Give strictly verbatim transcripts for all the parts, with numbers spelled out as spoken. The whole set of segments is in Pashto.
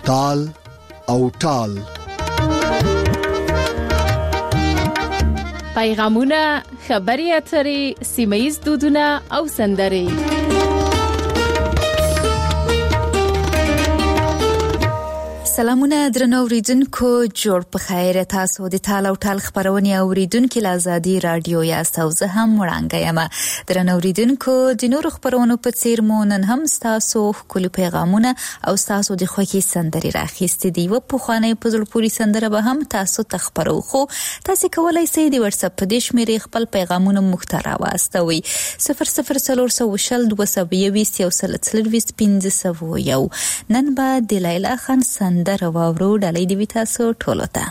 تال او ټال. پیغامونه، خبري اترې، سیمه‌ییز دودونه او سندرې. سلامونه درنو اوریدونکو، جوړ په خیر. تاسو د تال او ټال خبرونه اوریدونکو له آزادي رادیو یاست او زه هم وړاندې یم. درنو اوریدونکو، د نورو خبرونو په څیر مو نن هم تاسو خپل پیغامونه او تاسو د خوښي سندري راخېستې دي. و په خوانې په زړه پوری سندره به هم تاسو تخبرو، خو تاسو کولای شئ د واتس اپ په دې شمیرې خپل پیغامونه مختاره واستوي. صفر صفر څلور سوه شل دوه سوه یوویشت یو سل څلوېښت پنځه سوه یو. نن به د لیلا خان سند در واورو ډالۍ دی وی تاسو ټولو ته.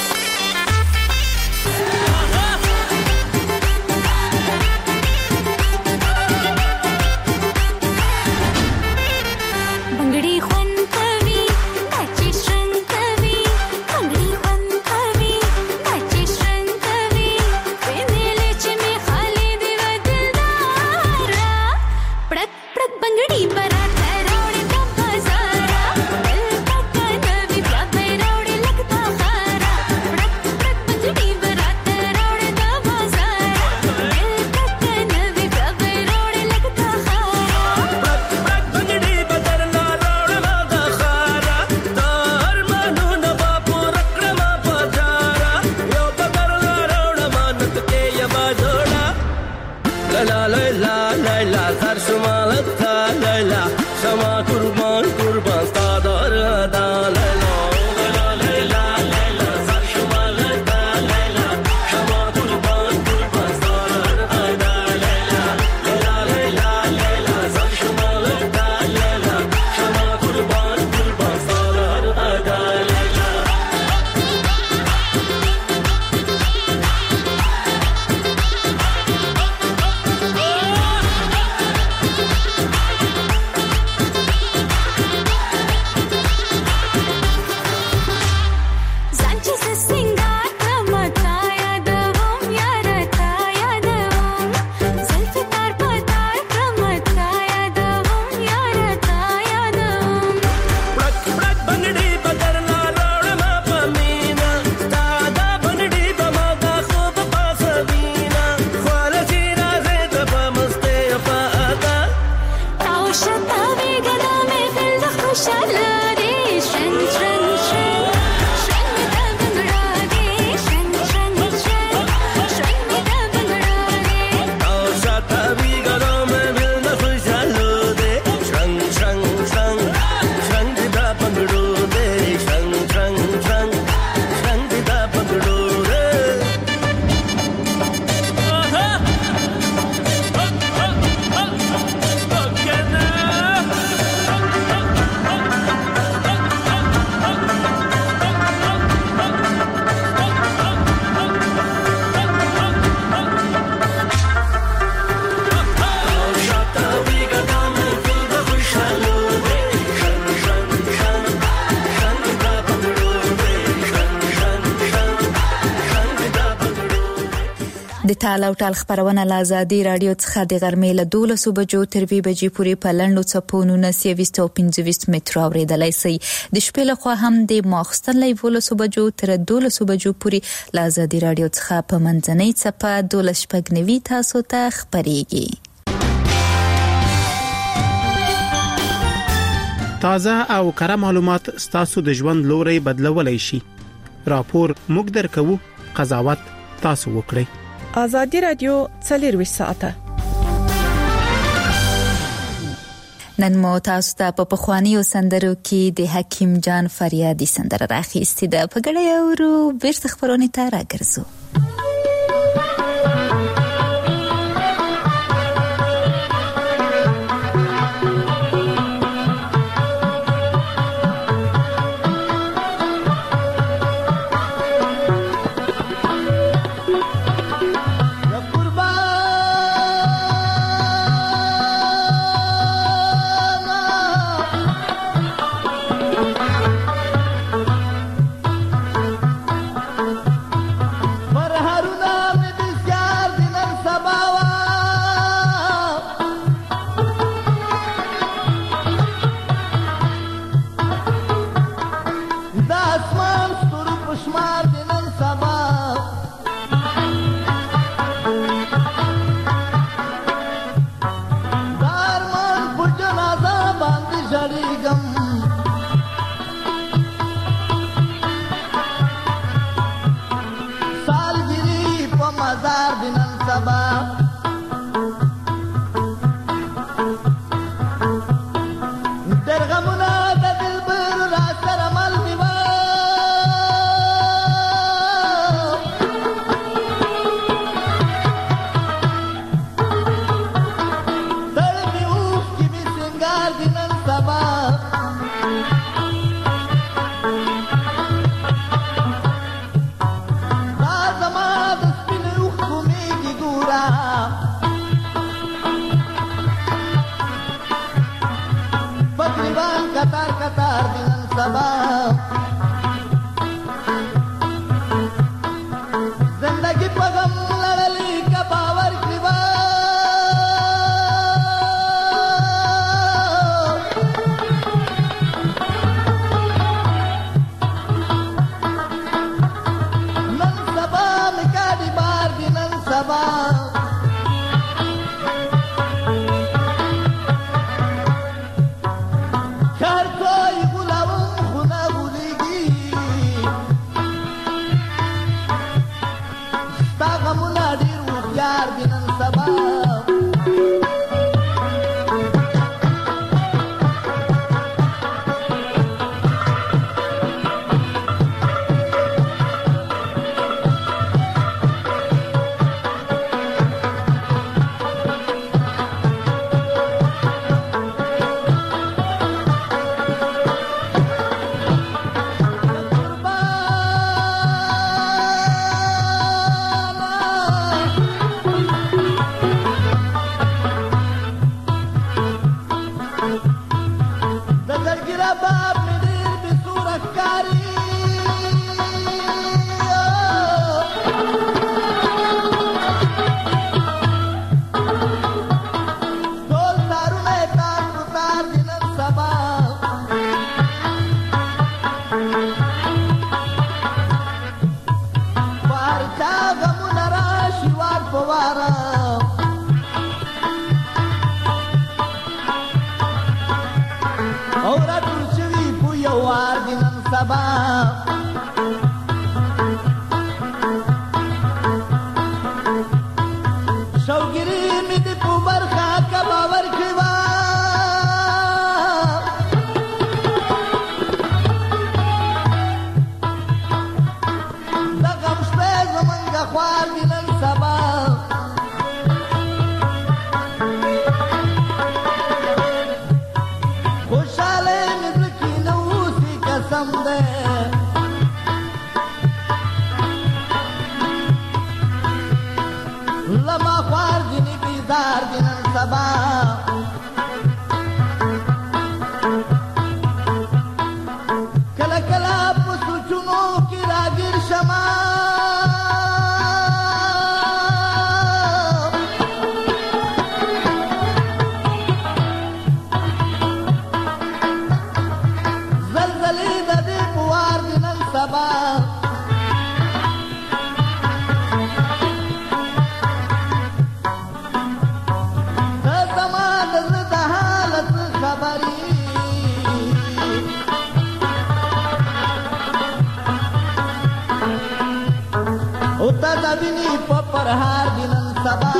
د تال او ټال خبرونه له آزادي رادیو څخه د غرمې له دولسو بجو تر دوه بجې پورې په لنډو څپو نولس یوویشت او پنځه ویشت مترو اورېدلای شئ. د شپې له خوا هم د ماخستن له یولسو بجو تر دولسو بجو پورې له آزادي رادیو څخه په منځنۍ څپه دولس شپږ نوي تاسو ته خبرېږي. تازه او کره معلومات ستاسو د ژوند لوري بدلولای شي. راپور موږ درکو، قضاوت تاسو وکړئ. آزادی رادیو څلورویشت ساعته. نن مو تاسو ته په پخوانیو سندرو کې د حکیم جان فریادي سندره راخېستې ده. په ګډه اورو، بیرته خبرونه ته راګرځو. Har زړېږم سالګري په مزار د نن سبا درغمونه د دلبر را سره مل مې وه تړمې اوښکې مې سینګار د نن سبا دا زما د سپینې اوښکو مېږې ګوره کتار کتار د نن سبا زندگی په غم لړلې که باور کړي به نن سبا مې کاډي بار د نن سبا شوګری مې د په برخه که باور کړي وه د غم شپې زمونږه خوار دي نن سبا خوشحاله مې زړه کې نه اوسي قسم دی لما خوار دینی بیزار دی نن سبا کله کله په سوچونو کې راګیر شمه زلزلې د دې په وار دی نن سبا اوتا دا ویني په پرهار دی نن سبا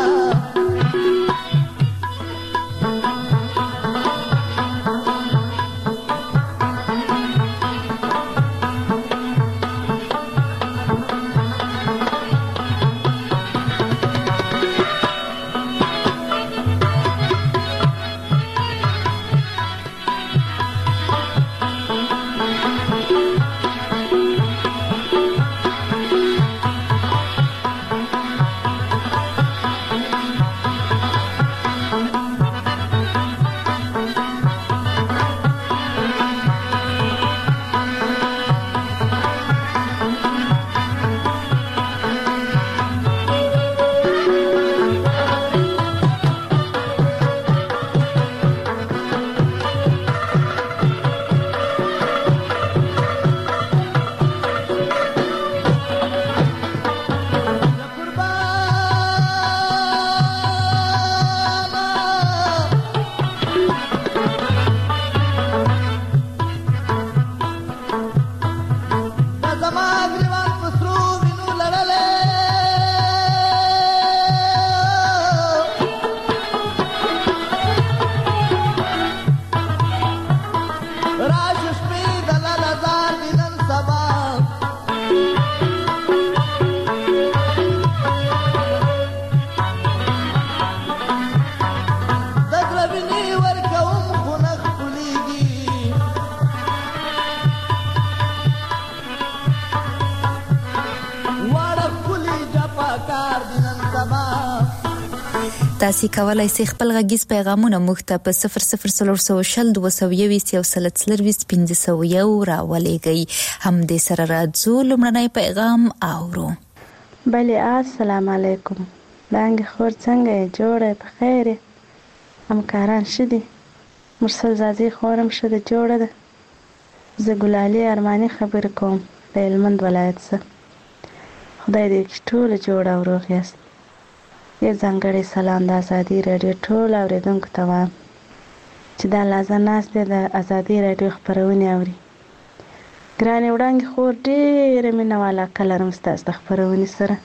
تاسو کولای شئ خپل غږیز پیغامونه موږ ته په صفر صفر صفر شل دوه سوه یوویشت یو سل څلرویشت پنځه سوه یو راولېږئ. هم دې سره راځو لومړنی پیغام اورو. بله السلام علیکم. دانګ خور څنګه یې جوړه په خیر همکاران شدي مرسل زازي خورم شده جوړه ده. زه ګلالي ارماني خبر کوم د هلمند ولایت څخه. خدای دې ټول جوړ او روغ یاست. یو ځانګړی سلام د ازادي رادیو ټول اوریدونکو ته وایم چې دا لازم ناست دی د ازادي رادیو خپرونې اوري. ګرانې وړانګې خور ډېره مینه واله علاقه لرم ستاسو د خپرونې سره.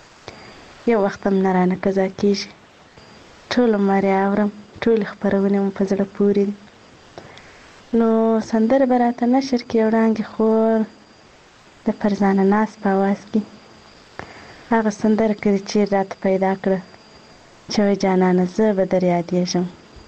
یو وخت هم نه رانه قضا کېږي. ټول عمر یې اورم. ټولې خپرونې مو په زړه پورې دي. نو سندره به راته نشر کړي وړانګې خور د فرزانه ناز په اواز کې. هغه سندره کړي چې راته پیدا کړه چې وایي جانانه زه به در یادېږم.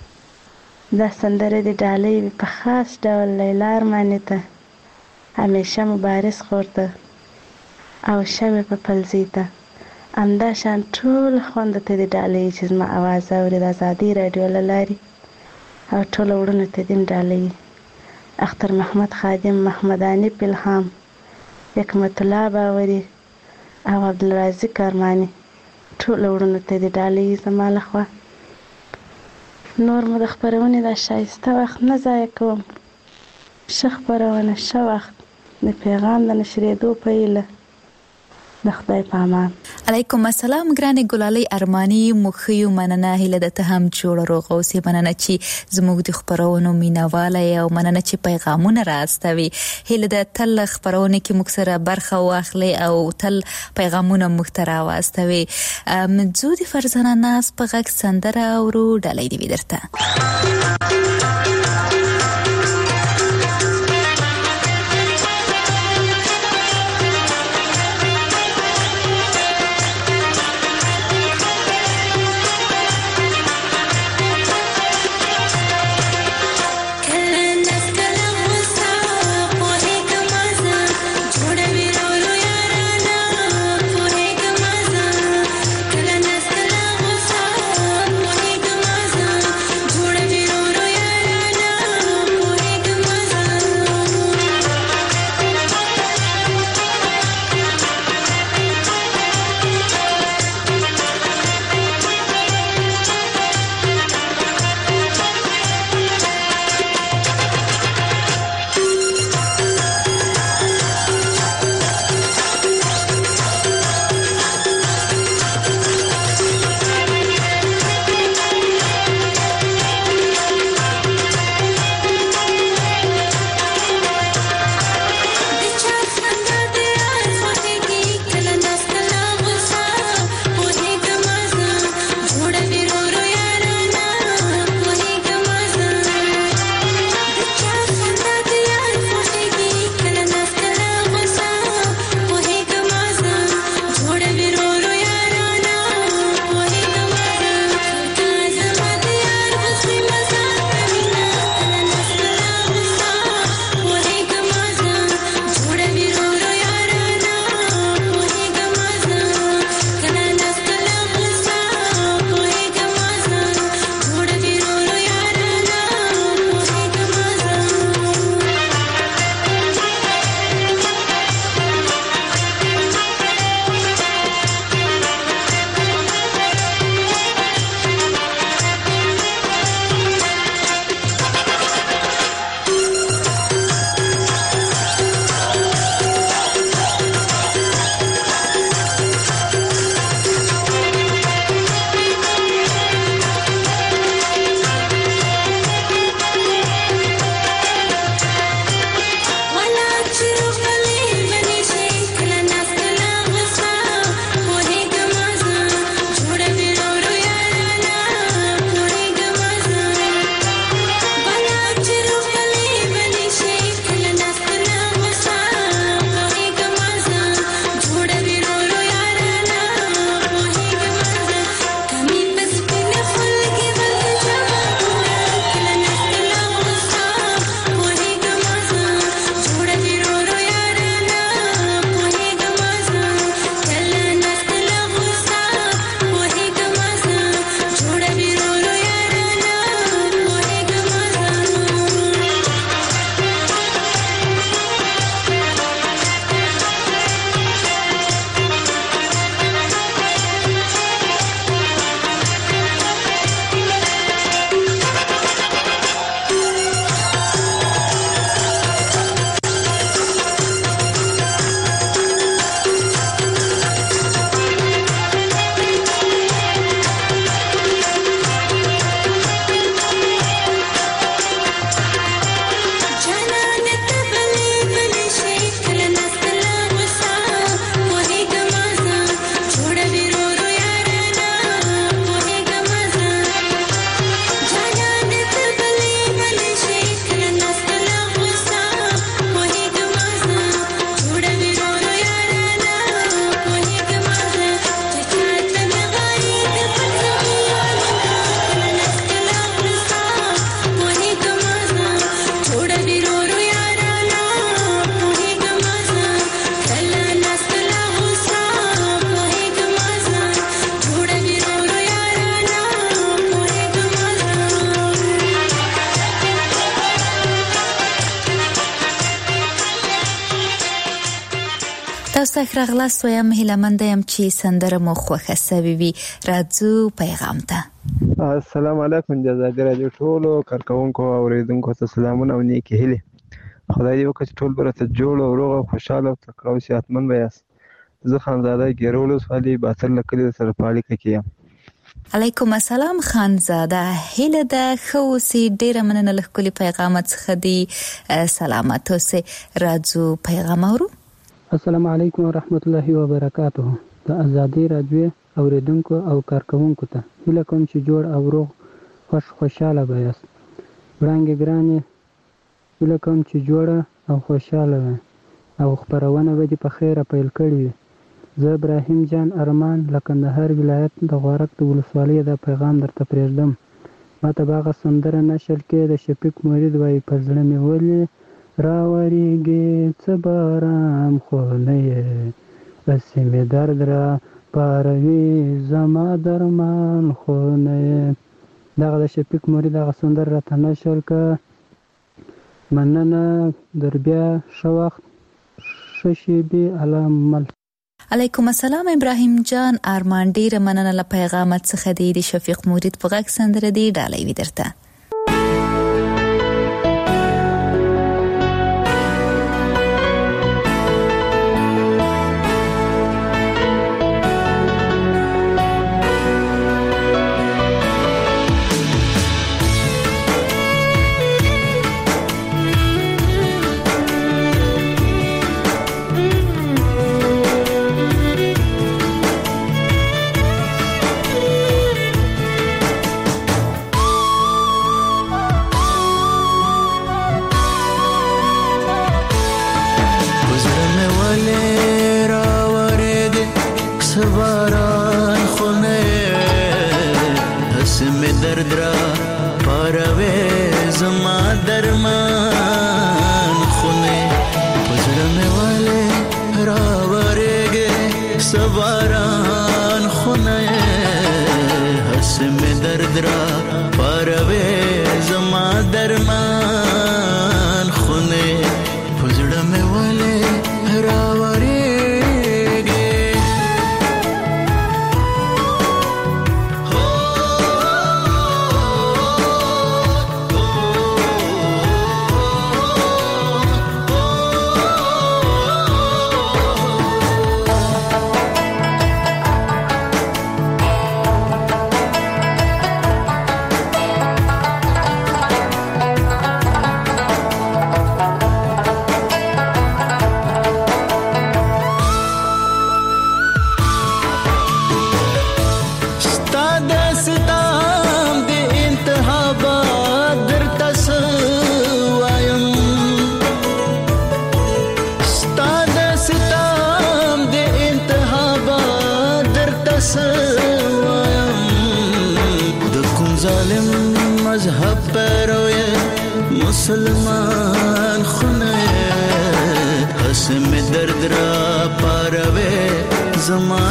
دا سندره د ډالۍ په خاص ډول لیلا ارماني ته، همیشه مبارز خور ته او شمې په پلزي ته، همدا شان ټول خوند ته د ډالۍ چې زما اواز اوري د ازادي راډیو له لارې او ټولو وړونو ته دین ډالۍ. اختر محمد خادم، محمد انیب الهام، حکمت الله باوري او عبدالرازق ارماني ټول وړونو ته د ډالۍ زما لخوا. نور مو د خپرونې دا ښایسته وخت نه ضایع کوم. ښه خپرونه، ښه وخت، د پیغام د نشرېدو په هیله. د خدای په امان. علیکم السلام ګرانې ګلالۍ ارماني. موږ ښه یو، مننه. هیله ده ته هم جوړه روغه اوسې. مننه چې زموږ د خپرونو مینهواله یې او مننه چې پیغامونه راستوي. هیله ده تل خپرونې کې موږ سره برخه واخلئ او تل پیغامونه موږ ته راواستوي. ځو د فرزانه ناز په غږ سندره اورو. ډالۍ دې وي درته. Jodi تاسو ښه راغلاست وایم هیله مند یم چې سندره مو خوښه سوي وي. راځو پیغام ته. السلام علیکم جزاګر راډیو ټولو کارکونکو او اوریدونکو ته سلامونه او نیکی هیله. خدای دې وکړي ټول برته جوړ او روغ او خوشاله او تکړه او صحتمند ویاست. زه خانزاده ګیرولوس علي باطل لکلي سره پاړی کېم. علیکم السلام خانزاده، هیله ده خو سي ډیره مننه له کلی پیغامات څخه دی سلامت اوسه. راځو پیغام اورو. السلام علیکم ورحمت الله وبرکاته. د ازادي رادیو اوریدونکو او کارکونکو ته هیله کوم چې جوړ او روغ خوش خوشاله ویاست. وړاندې ګرانې هیله کوم چې جوړه او خوشاله وي او خبرونه به دې په خیره پیل کړي وي. زه ابراهیم جان ارمان له کندهار ولایت د غورک د ولسوالۍ د پیغام درته پرېږدم. ما ته باغه سندره نشل کې د شفیق مرید وایي په زړه مې ولې راوریږي څه باران خو نه یې بسې مې درد را پاروي زما درمان خو نه یې. دغه د شفیق مرید هغه سندره راته نشل که مننه در بیا ښه وخت ښه شیبې علامل. علیکم السلام ابراهیم جان ارمان ډیره مننه له پیغامات څخه دی. د شفیق مرید په غږ سندره دی ډالۍ وي درته. مسلمان خونه حسم درد را پاروي زما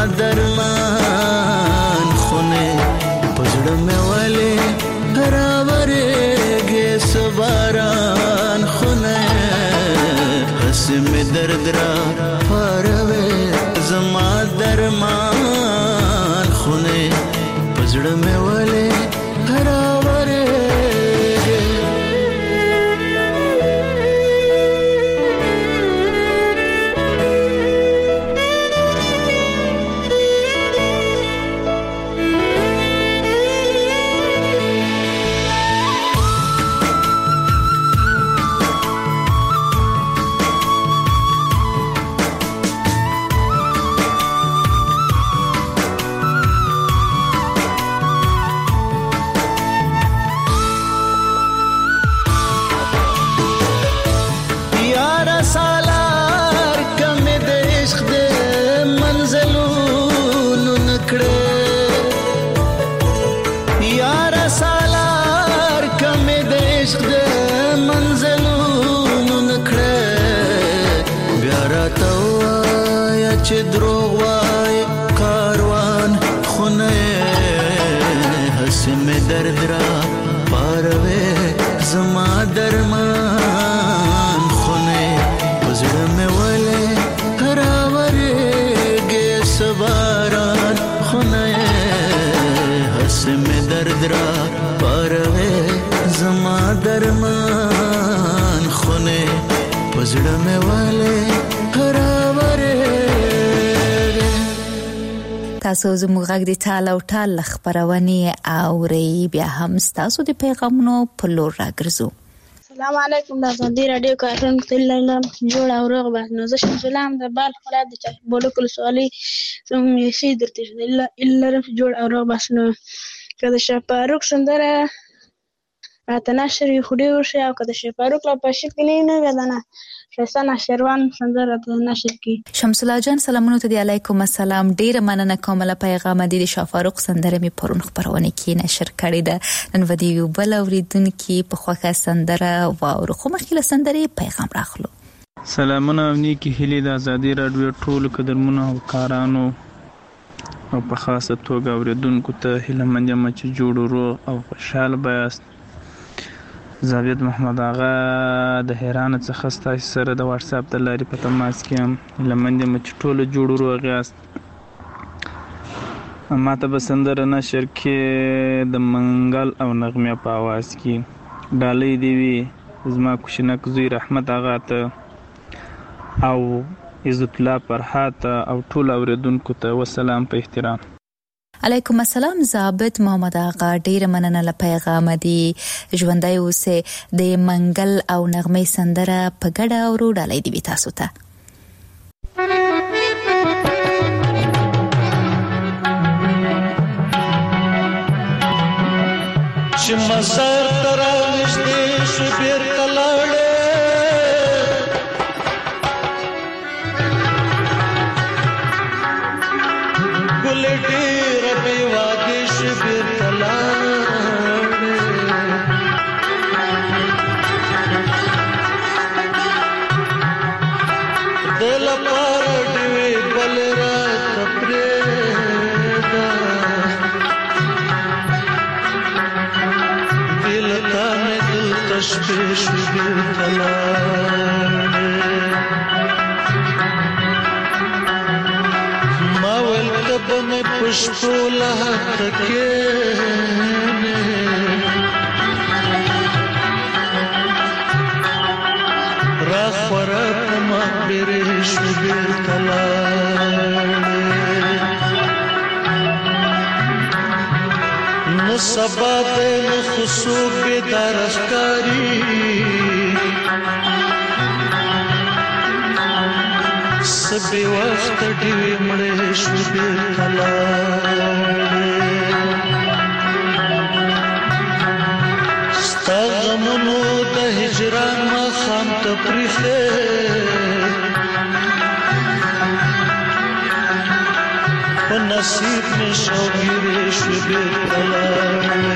درمان خونه پزړه مې ولې راورېږي سباران خونه حسم درد را پاروي زما درمان خونه پزړه مې ولې درمان خونه پزړه مې ولې راورې درمان خونه پزړه مې والے هراوره. تاسو زموږ غږ د ټال او ټال خبرونه اوري، بیا هم تاسو د پیغامونو په لور راګرځو. السلام علیکم، د ازادي رادیو کارون تلل جوړ او روغ به نو زه شم سلام د بال خلا د چا بوله کول سوالي سم یې سي درته الا الا جوړ او روغ بس نو کله شپاروک سندره اتناشر خوري ورشه او کله شپاروک لا پښې پینې نه غدانه شسنا شروان سندره ته نشر کی. شمس الله جان سلامونه ته دی علیکم السلام. ډیر مننه کوم له پیغام د شافاروق سندره می پرون خبرونه کې نشر کړی ده. نن ودی یو بل اوریدونکو په خوخه سندره واورو خو مخکې سندره پیغام راخلو. سلامونه نیکی هلي د ازادي رادیو ټول قدرمنو او کارانو او په خاصه توګه اوریدونکو ته هله منځه مچ جوړو رو او خوشاله بیاست. زاوید محمد آغا د هرانه څخه ستاسو سره د واتس اپ د لارې په تماس کې هم لمنده مچ ټوله جوړو روغیاست. ما ته بسندره نشر کې د منګل او نغمه په आवाज کې ډالۍ دی وی زما کوشنک زوی رحمت آغا ته او عزت الله فرحات او ټول اوریدونکو ته وسلام په احترام. علیکم السلام ضابط محمد آقا، ډیر مننه له پیغام دی. ژوندۍ اوسه د منګل او نغمه سندره په ګډه اورو ډالۍ دی تاسو ته. چې مسار تر نشته شبیر کلاړه ګلټي ربي واګي شبیر کلاړه دل پار دی بل رات پرېدا دل تا مې دل تشبيه شبیر کلاړه ما ول کب مې پښتو له تکې را خور ما برش بیر کلاړه نو سبا دې خصوب درښکاری سبي وخت دی مړې شو بیر کلاړه ستغمنو د هجران ما خام ته پرخه په نصیب می شوګیرې شو بیر کلاړه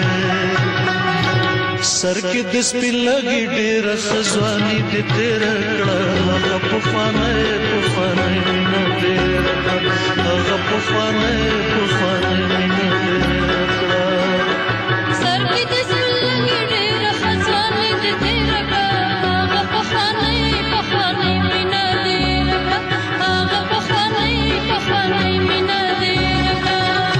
سر کې د سپین لګي ډېر خزواني دې تیر کړه هغه په فانه په فانه نه ډېر هغه په فانه په فانه نه ډېر کړه سر کې د سپین لګي ډېر خزواني دې تیر کړه هغه په فانه په فانه نه ډېر کړه هغه په فانه په فانه نه ډېر کړه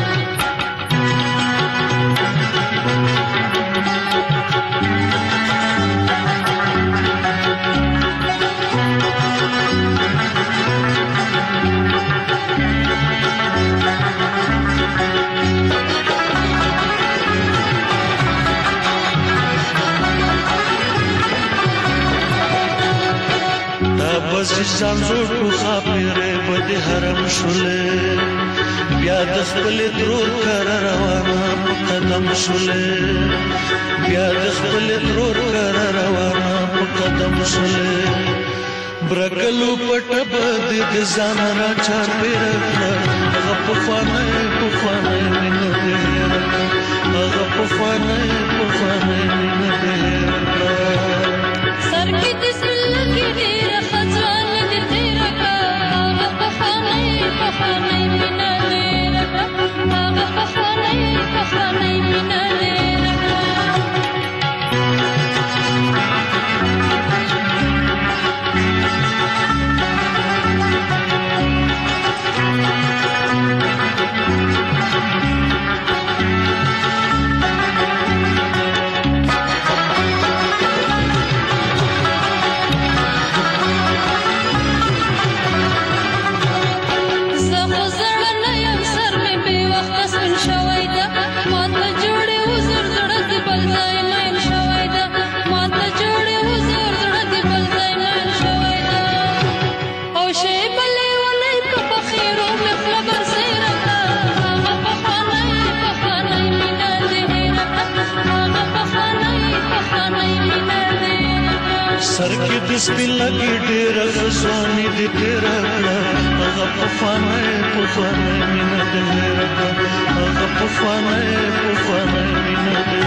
بس ځان زړه خاطره بده حرم شوله بیا د خپل درور کر روانه په قدم شوله بیا د خپل درور کر روانه په قدم شوله برکلو پټ بد د ځان را چا پیر هغه په فانه په فانه نه دی هغه په فانه په فانه نه دی سر کې د سل کې ډیر خزان دې تیر کا هغه په فانه په فانه نه دی هغه په فانه په فانه نه دی سر کې د سپین لګي ډېر غزواني دې ډېر هغه پخوانه پخوانه مینه دې هغه پخوانه پخوانه مینه دې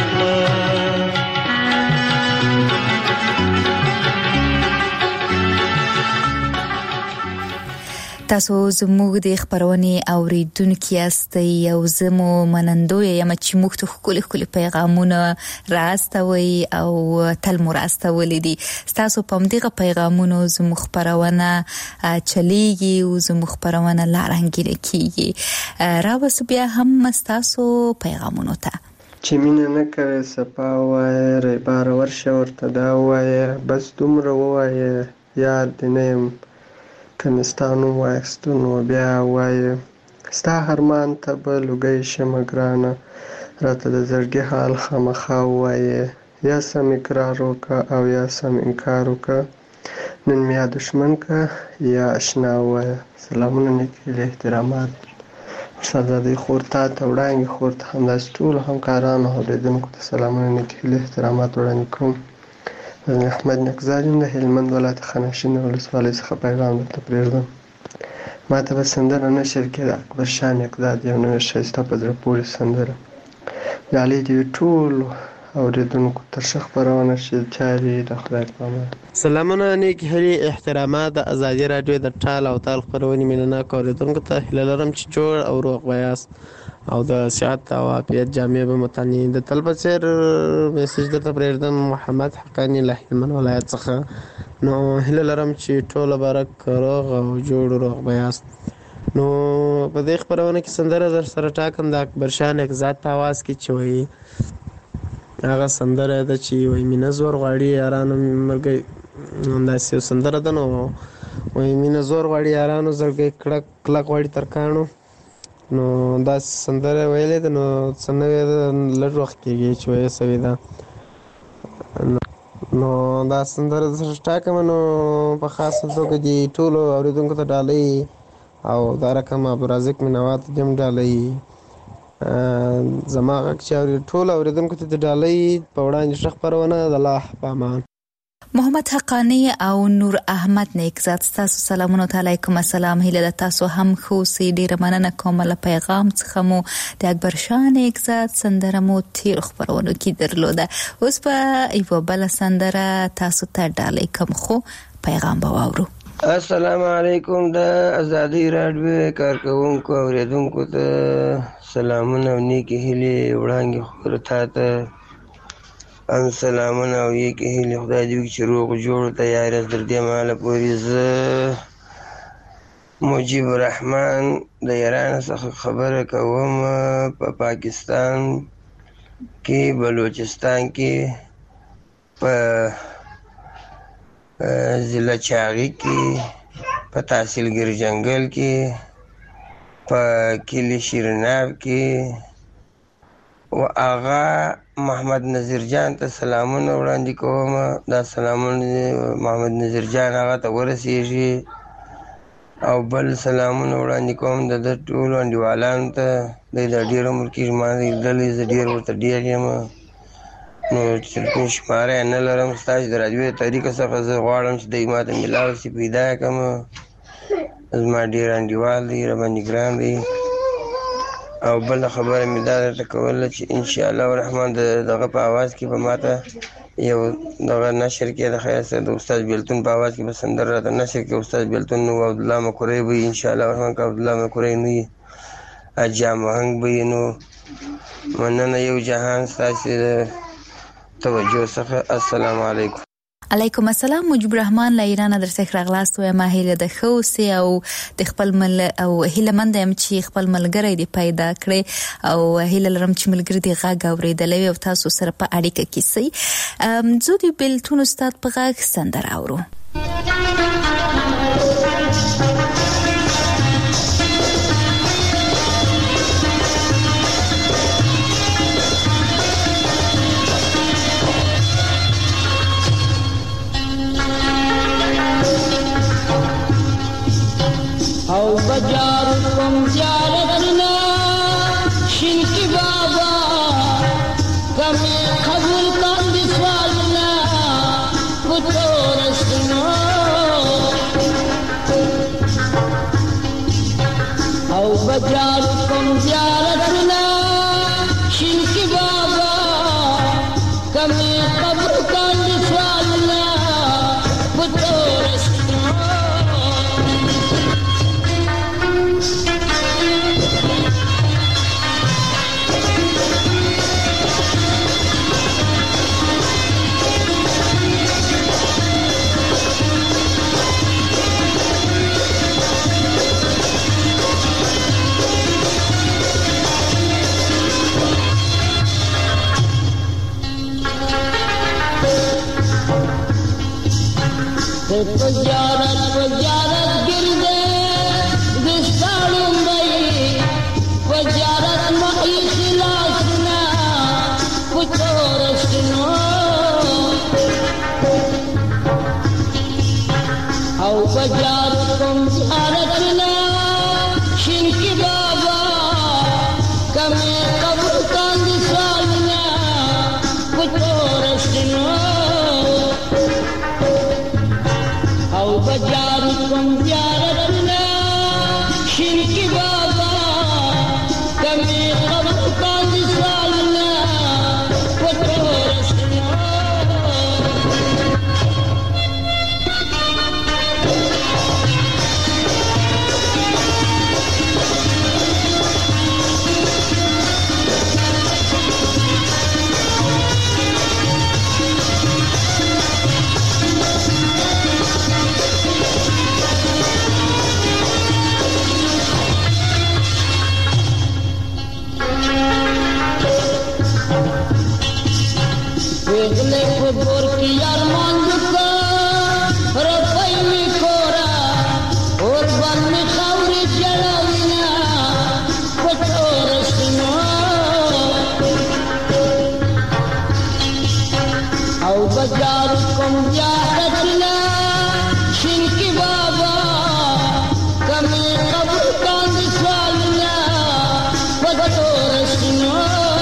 تاسو زموږ د خبرونې اوریدونکو یاستئ او زمو منندوی یم چې موږ ته خولي خولي پیغامونه راستوي او تل مرستولې دي. تاسو په دغه پیغامونو زموږ خبرونه چلیږي او زموږ خبرونه لارنګي کیږي. راوس بیا هم تاسو پیغامونو ته چې مینه نه کوي صفا وایي ریبار ورشه ورته دا وایي بس دومره وایي یاد دینم کنستانو وایستون و بیا وایي ستا هرمان ته به لوګی شمه ګرانه راته د زړګي حال خامخا وایي یا سم اقرار وکړه او یا سم انکار وکړه نن مې یا دشمن که یا اشنا وایي. سلامونه نیکې احترامات شهزادګۍ خور ته ته وړاندې خور ته همداسې ټولو همکارانو اورېدونکو ته سلامونه نیکې احترامات وړاندې کوم. احمد نقزاد یم د هلمند ولایت خانشین ولسوالۍ څخه پیغام درته پرېږدم. ما ته به سندره نشر کړي د اکبر شاه نقزاد یو نوې ښایسته په زړه پورې سندره ډالۍ دې وي ټولو اوریدونکو ته ښه خپرونه شي چارې د خدای په امان. سلامونه نیکې هیلې احترامات د ازادي راډیو د ټال او تال خپرونې مینناکو اوریدونکو ته هیله لرم چې جوړ او روغ به یاست او د صحت او عافیت جامې به متني د تل په څېر میسج درته پرېږدم محمد حقاني له هلمند ولایت څخه. نو هیله لرم چې ټوله برک روغ او جوړ روغ به یاست. نو په دې خپرونه کې سندره در سره ټاکم د اکبر شاه نقزاد په اواز کې چې وایي هغه سندره ده چې وایي مینه زور غواړي یارانو مرګی همداسې یو سندره ده نو وایي مینه زور غواړي یارانو زړګی کلک کلک غواړي ترکاڼو. نو دا سندره ویلې ده نو څه نوې ده لږ وخت کېږي چې ویې سوې ده. نو دا سندره در ټاکم نو په خاصه توګه دې ټولو اورېدونکو ته ډالۍ او دا رقم عبدالرازق مینوات ته هم ډالۍ زما غږ چې ټولو اورېدونکو ته د ډالۍ په وړاندې ښه خپرونه د الله په امان. محمد حقانی او نور احمد نیکزاد تاسو سلامونه علیکم السلام هیله د تاسو هم خو سي ډیره مننه کوم له پیغام څخه مو د اکبر شاه نیکزاد سندره مو تیر خبرونه کې درلوده. اوس په یو بل سندره تاسو ته ډالۍ کوم خو پیغام به واورو. السلام علیکم د ازادي راډیو کارکونکو اوریدونکو ته سلامونه او نیکې هیلې وړاندې خبره تا ته هم سلامونه او نیکې هیلې خدای دې وکړي چې روغ جوړ تیار یاست تر دې مهاله پورې زه مجیب الرحمن د ایران څخه خبره کوم په پا پاکستان کې بلوچستان کې په ضلع چاغي کې په تحصیلګر جنگل کې په کلی شیرناب کې و آغا محمد نظیر جان ته سلامونه وړاندې کوم. دا سلامونه محمد نظیر جان هغه ته ورسیږي او بل سلامونه وړاندې کوم د ده ټولو انډیوالانو ته. دی دا ډېر عمر کېږي ما لیدلی زه ډېر ورته ډېر یم نو ټلیفون شماره یې نه لرم. ستاسو د راډیو د طریقه څخه زه غواړم چې دی ما ته میلاو شي پیدا یې کړم. زما ډېر انډیوال دی راباندې ګران دی. او بله خبره مې دا درته کوله چې انشاءالله الرحمن د دغه په اواز کې به ما ته یو دغه نشر کې د خیر سره د استاد بیلتون په اواز کې به سندره راته نشر کې استاد بیلتون نو عبدالله مکوری به وي انشاءالله الرحمن که عبدالله مکوری نه وي اجام وهنګ به وي. نو مننه یو جهان ستاسې د توجه څخه. السلام علیکم. علیکم السلام. مجیب الرحمن له ایران درڅخه راغلاست و ما هیله د خوسي او د خپل مل او هیله مند يم چې خپل ملګری دی پیدا کړي او هیله لرم چې ملګری دی غاګ اوریدلې او تاسو سره په اړیکه کې سي. زه د بیلتون استاد په غاګ سندره اورو. او بجار کم زیارتنا شنکی بابا کمی قبول کن دی سوالنا کتا بجار کم زیارتنا شینکی بابا کمی قبر کند سوالنا بطورستنا Pajarat pajarat girde distalum bai pajarat mai khilasna putorasno au pajarat kum ziyaratna shinki baba kame qabr kan disalna putorasno بجار کم زیارتنا شرکی بابا کمی قبر کاند سالنا وطورسنا Vegle kubur ki arman duka Rabai mi kora Urban mi khawri jalawina Patorasna Au bajar kum ziyaratna Shinki baba Kami qabr kand salna Patorasna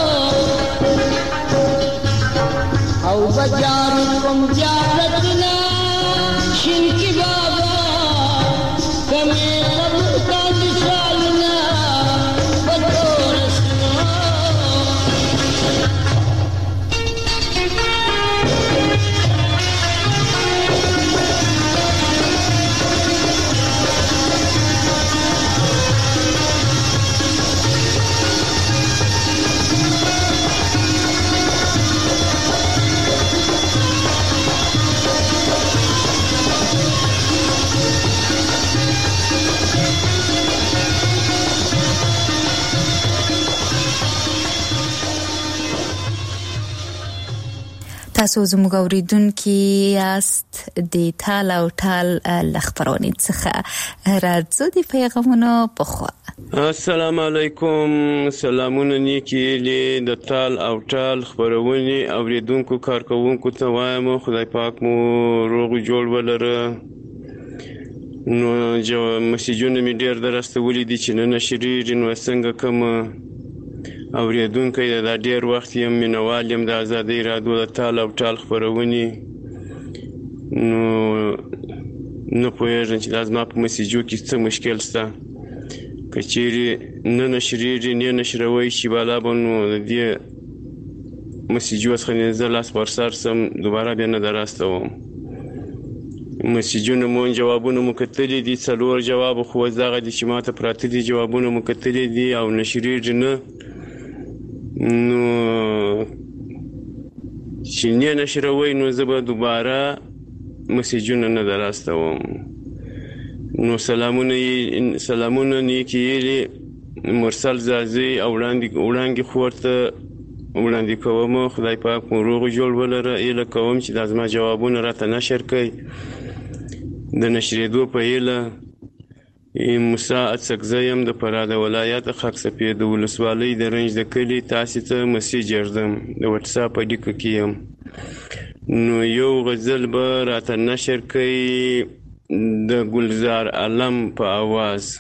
au bajar kum ziyaratna shinki baba kame qabr ka disalna patorasna تاسو زموږ اوریدونکو یاست د تال او ټال لخبرونې څخه راځو د پیغامونو په خوا. السلام علیکم، سلامونه نیکی لی د تال او ټال خبرونې اوریدونکو کارکونکو ته وایم خدای پاک مو روغ جوړ ولره. نو جو مسیجونه می ډیر درستولې دي چې نه نشریږي، نو څنګه کوم اوریدونکو دا ډیر وخت یم مینوال یم د آزادۍ رادیو د تال او ټال خبرونې، نو نه پوهېږم چې دا زما په مسیجو کې څه مشکل شته. که چیرې نه نشریږي نه نشروی شي بالا به نو د دې مسیجو څخه زه لاس ورسر سم دوباره بیا نه دراستوم. مسیجونه مو جوابونه مو کتلي دي، څلور جواب خو دغه دي چې ماته پراته دي، جوابونه مو کتلي دي او نشریږي نه، نو چې نه نشروی نو زه به دوباره مسیجونه نه دراستوم. نو سلامونه سلامونه نیکی یلی مرسل زازی او وړاندې خور ته وړاندې کوم. خدای پاک مو روغ جوړ ولره. ایله کوم چې دا زما جوابونه راته نشر کړئ د نشریدو په ایله. موسی اڅکزی یم د فراه د ولایت خاک سپید د ولسوالۍ د رنج د کلي. تاسې ته مسیج ږدم د وټساپ په لیکه کې یم. نو یو غزل به راته نشر کړئ د ګلزار علم په آواز.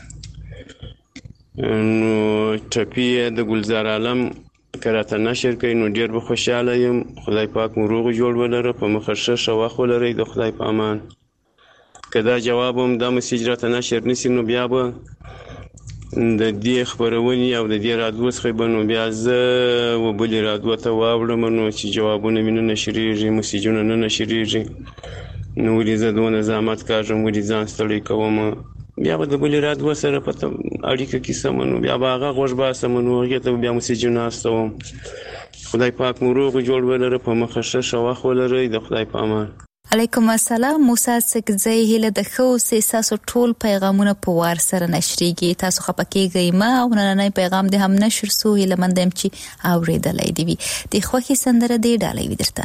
نو ټپی د ګلزار علم که راته نشر کړئ نو ډېر به خوشحاله یم. خدای پاک مو روغ جوړ ولره، په مخه ښه ښه وخت ولرئ. د خدای په امان. که دا جواب هم دا مسیج راته نشر نسي نو بیا به د دې خبرونې او د دې رادیو څخه به نو بیا زه و بلې رادیو ته واوړم نو چې جوابونه مې نه نشریږي، مسیجونه نه نشریږي، نو ولې زه دونه زحمت کاږم، ولې ځان ستړی کوم. بیا به د بلې رادیو سره په اړیکه کې سم نو بیا به هغه غوږ باسم نو هغې ته بیا مسیجونه استوم. خدای پاک مو روغ جوړ ولره، په مخه ښه ښه وخت ولرئ. د خدای په امان. علیکم السلام. موسی سکزی هیله د ښه اوسئ، ستاسو ټول پیغامونه په وار سره نشریږي، تاسو خفه کیږئ مه او نننی پیغام دې هم نشر سو، هیله مند یم چې اورېدلی دې وي. د خوښې سندره دې ډالۍ وي درته.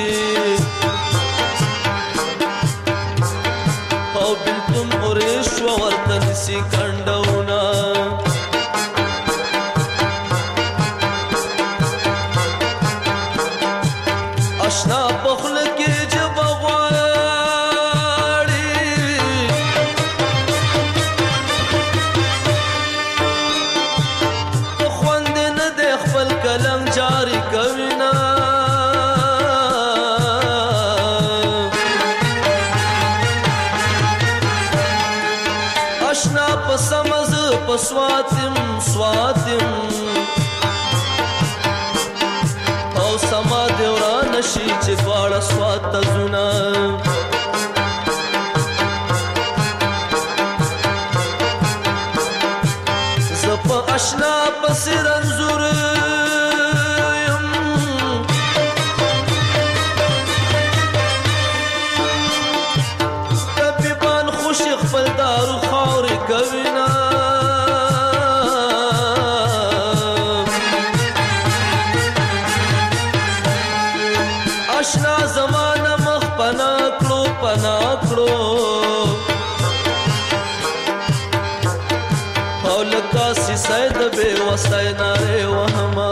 او بالکل اورې شو نیسی کنډونه اشنا پخل کې جب غواړي خوند نه د خپل کلم جاری کوي نه اشنا په سمز په سواتم سواتم سما دیورا نشي چې دواړه سوات تزونه زپ آشنا پس رنزور يم طبيبان خوش خپل دارو خاوري کوينا اشنا زمانه مخ پنا کړو پنا کړو او لکه سي سید به وسای ناره وهما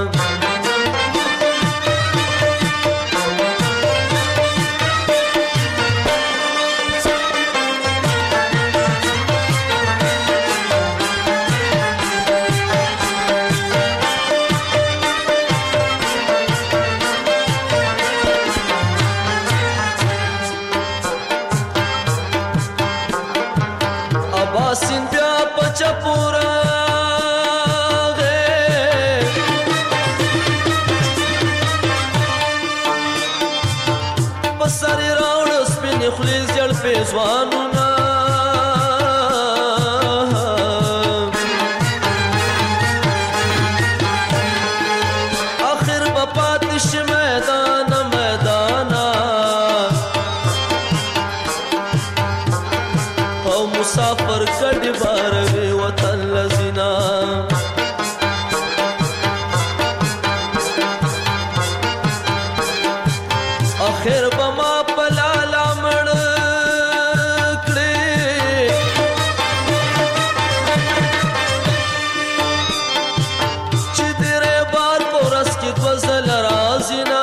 سین بیا پچا پورا غه پسری راوړ سپین خلیل جړ په ځوانونه اخر بپاتش میدان میدانا او مسافر کډ بار وی وطن لزینا اخر بما پلالا مړ کړې چې دره بار پورس کې غزل رازینا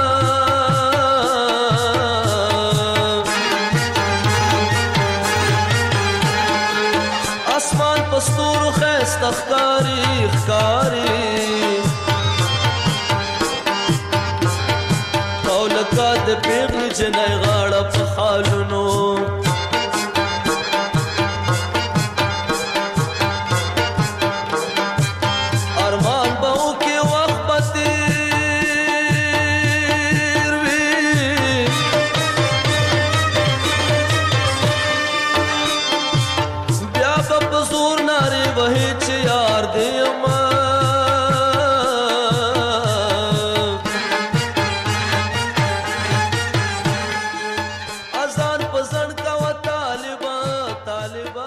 پستور خست اخکاری اخکاری قولکا د پیغلی جنای غاړه په خالونو ارمان باو کې وخت بتیر وی بیا په زور ناری وہی چې یار دې ما اذان پسند کا و طالبا طالبا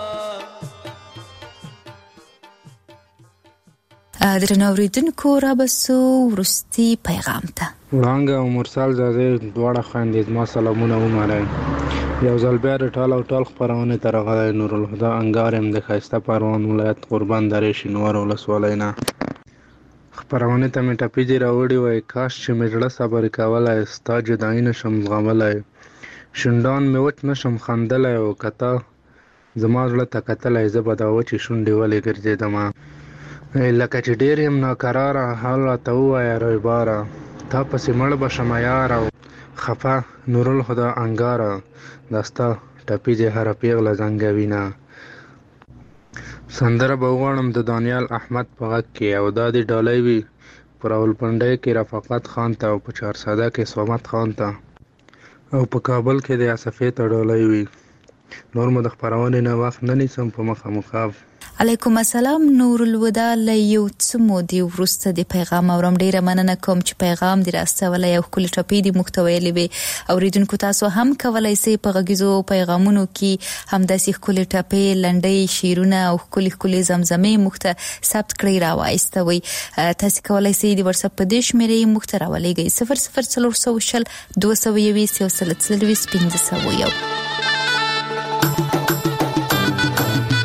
درنو اوریدونکو را بسو ورستی پیغام ته وړانګه او مرسل زاده دواړه خويندې ما سلامونه وماره یو ځل بیا د ټال او ټال خپرونه تر غلای نور الهدى انګارم د خاسته پروان ولایت قربان درې شنوار ولسوالۍ نه خپرونه ته مې ټپې دی راوړی وای کاش چې مې ډړه صبر کولای ستا جدای نشم زغملای شندان مې وټ نشم خندلای او کته زما زړه ته کتلای زه به دا وچې شونډې ولې ګرځېدم لکه چې ډېر یم ناکراره حال راته ووایه رویباره تا پسې مړ به شم یاره خفه نور الهدى انګاره دا ستا ټپې دې هره پیغله زنګوینه سندره به وغواړم د دانیال احمد په غږ کې او دا دې ډالۍ وي په راولپنډۍ کې رفاقت خان ته او په چارساده کې صمد خان ته او په کابل کې د اسفې ته ډالۍ وي نور مو د خپرونې نه وخت نه نیسم په مخه مخاف علیکم السلام نور الهدى لیو څمو دی ورسته د پیغام اورم ډیره مننه کوم چې پیغام دی راستولای یو کلی ټپی دی محتوی لوي اوریدونکو تاسو هم کولای سي په غږیزو پیغامونو کې هم داسې کلی ټپی لنډي شیرونه او کلی کلی زمزمه مخته ثبت کړی راوایستوي تاسو کولای سي د واتس اپ په دیش مې محتوا ولېږئ صفر صفر څلور سو شل دوه سو یويس یو سل څلويس پنځه سو یو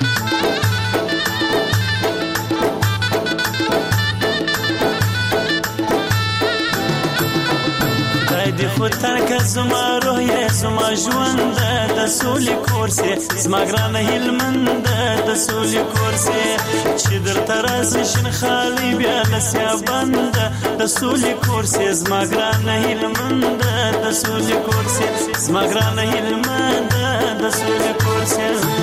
دې خو ترکه زما روح یې زما ژوند د سولې کور سې زما ګرانه هلمند د سولې کور سې چې درته راسي شین خالي بیا لسیا بند د سولې کور سې زما ګرانه هلمند د سولې کور سې زما ګرانه هلمند د سولې کور سې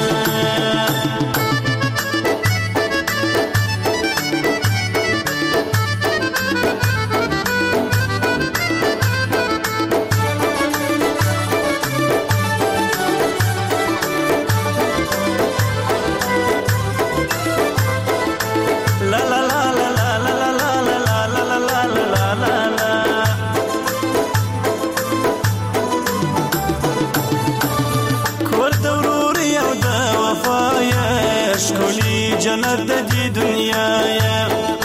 جنت د دې دنیا یا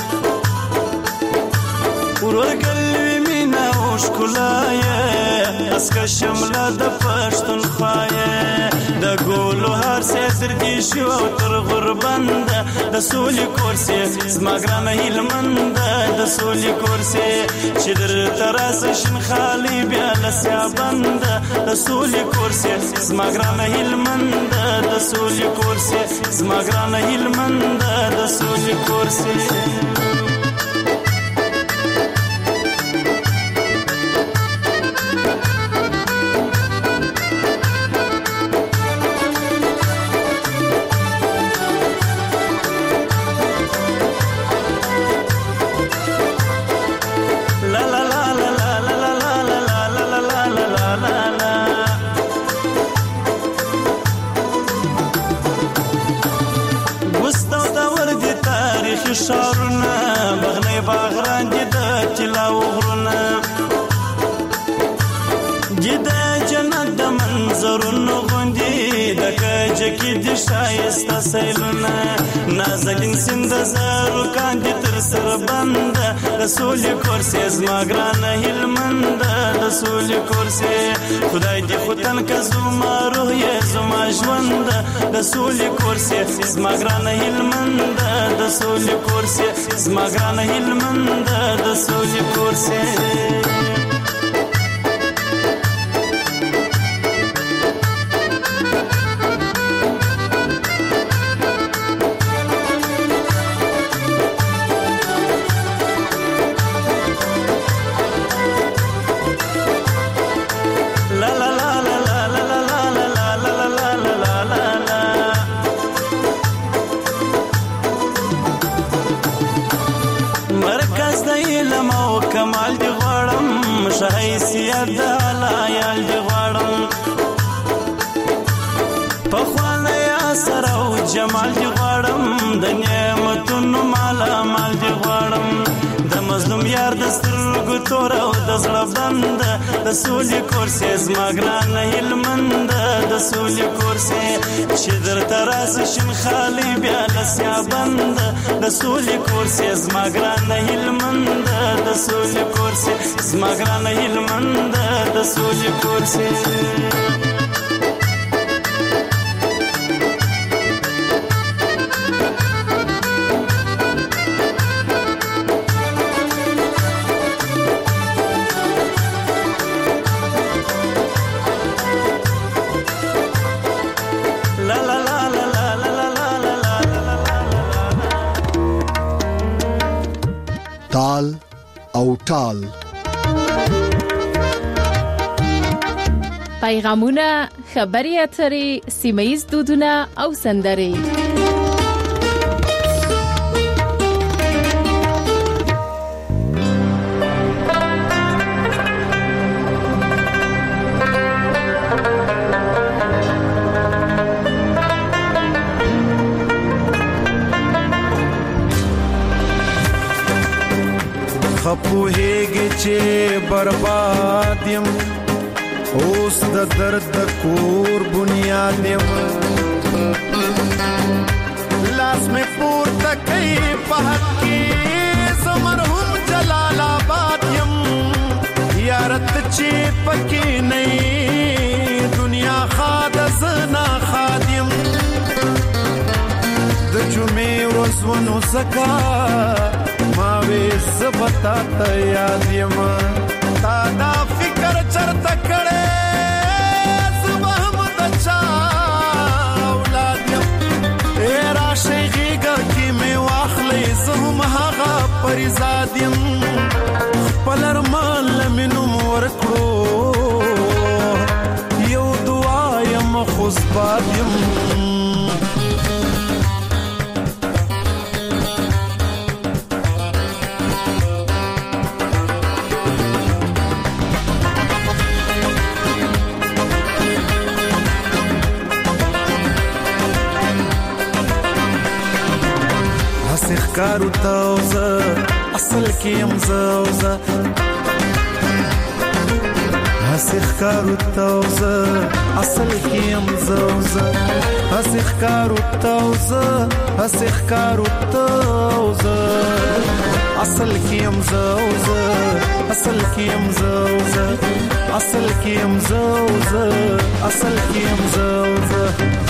ورور قلبي مینا او ښکلا یا اسکه شمله د پښتون خوایا د ګولو هر څه تر دې شو تر غربند د سولې کورسې زما ګرانه هلمند د سولې کورسې چې در تراس شین خالي بیا لسیا بند د سولې کورسې زما ګرانه هلمند د سولې کورسې زما ګرانه هلمند د سولې کورسې شارونه بغنی باغران دي د طلا وغرونه دي د جنت د منظرونو غوندي د کجه کې د شایسته سیلونه نازنین سیند زارو کاندي تر سر بند د سولې کورسې زما ګرانه هلمند د سولې کورسې خدای دې خو تنکه زما روح یې زما ژوند د سولې کورسې زما ګرانه هلمند د سولې کورسې زما ګرانه هلمند د سولې کورسې کمال دی غواړم شایسته د لایال دی غواړم په خواله یا سره او جمال دی غواړم د نعمتونو مالا مال دی غواړم د مظلوم یار د سترګو تور او د زړه بند د سولې کورسې زما ګرانه هلمند د سولې کورسې چې درته راسي شین خالي بیا لسیا بند د سولې کورسې زما ګرانه هلمند د سولې کورسې زما ګرانه هلمند د سولې کورسې تال او ټال پیغامونه خبري اترې سیمه‌ییز دودونه او سندرې خپوهېږي چې برباد یم اوس د درد د کور بنیاد یم لاس مې پورته کوي په حق کې زه مرحوم جلال آباد یم یارت چې پکې نه دنیا خاد زنا خادم د جمعې ورځ ونو زکا ما وې زبتا ته یاد یم تا دا فکر باد یم خپل ارمان لمنوم ورکړو یو دعا یم خوش باد یم کارو تاوزه اصل کیم زوزه هسیخ کارو تاوزه اصل کیم زوزه هسیخ کارو تاوزه هسیخ کارو تاوزه اصل کیم زوزه اصل کیم زوزه اصل کیم زوزه اصل کیم زوزه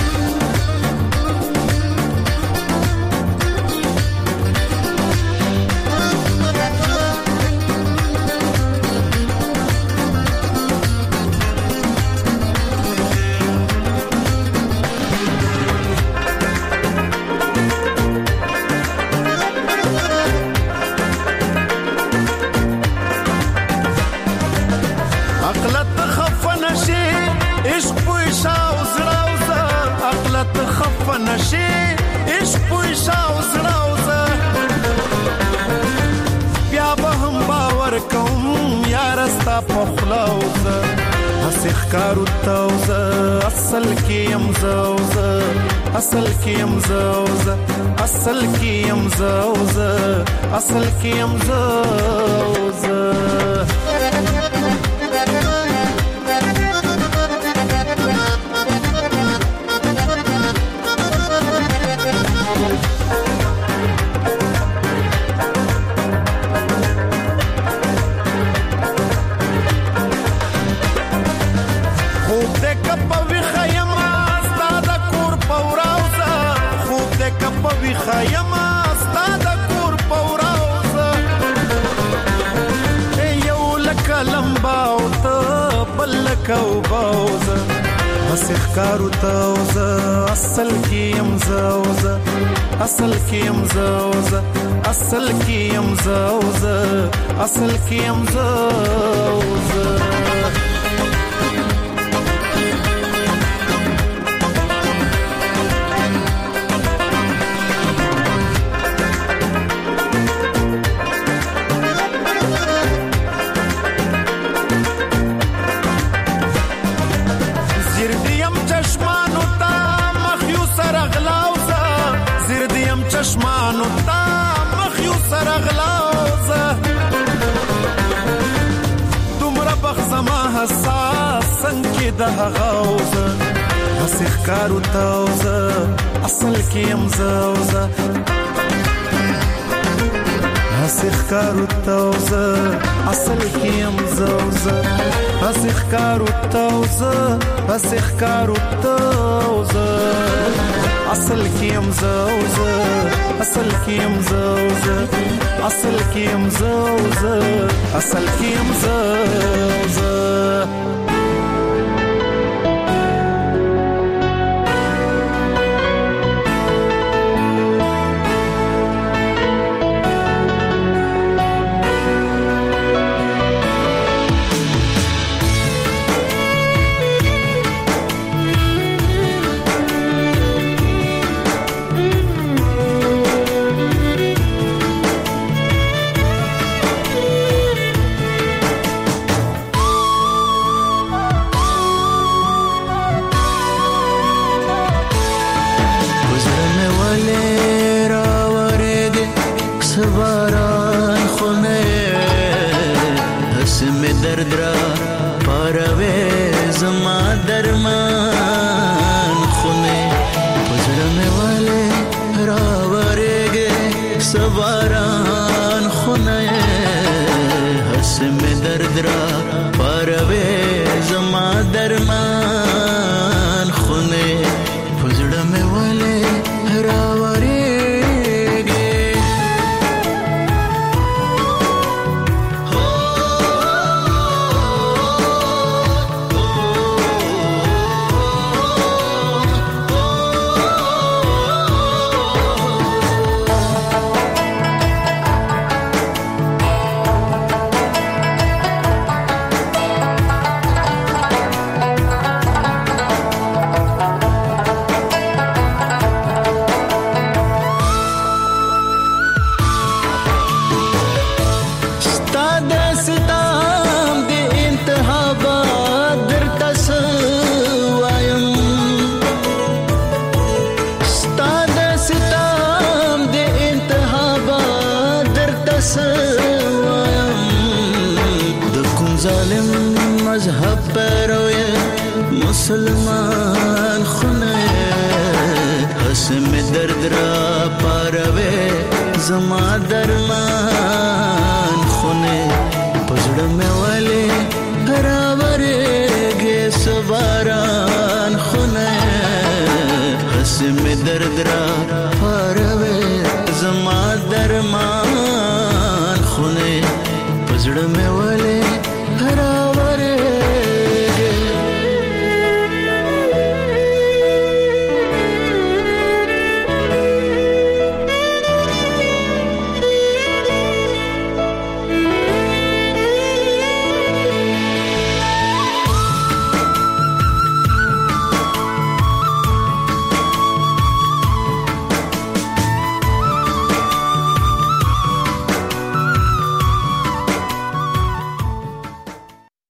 نشي عشق پوي شاو زړاوزه بیا به هم باور کوم یار ستا په خلاوزه هسې ښکارو توزه اصل کې یم زوزه اصل کې یم زوزه اصل کې یم زوزه اصل کې یم زوزه خیمه ستا د کور پوراوزه یو لکه لمبا او ته بل لکه اوباوزه هسې ښکارو توزه اصل کې یم زوزه اصل کې یم زوزه اصل کې یم زوزه اصل کې یم زوزه چشمانو تا مخیو سرغلاوزه دومره بخزما حساس سنکی ده غوزه هسې ښکارو توزه اصل کې یم زوزه هسې ښکارو توزه اصل کې یم زوزه هسې ښکارو توزه هسې ښکارو توزه اصل کې یم زوزه اصل کې یم زوزه اصل کې یم زوزه اصل کې یم زوزه کوم مذهب پیرو مسلمان خونه حسم درد را پاروے زما درمان خونه پزړه مې ولې راورې گے سواران خونه حسم درد را پاروے زما درمان خونه پزړه مې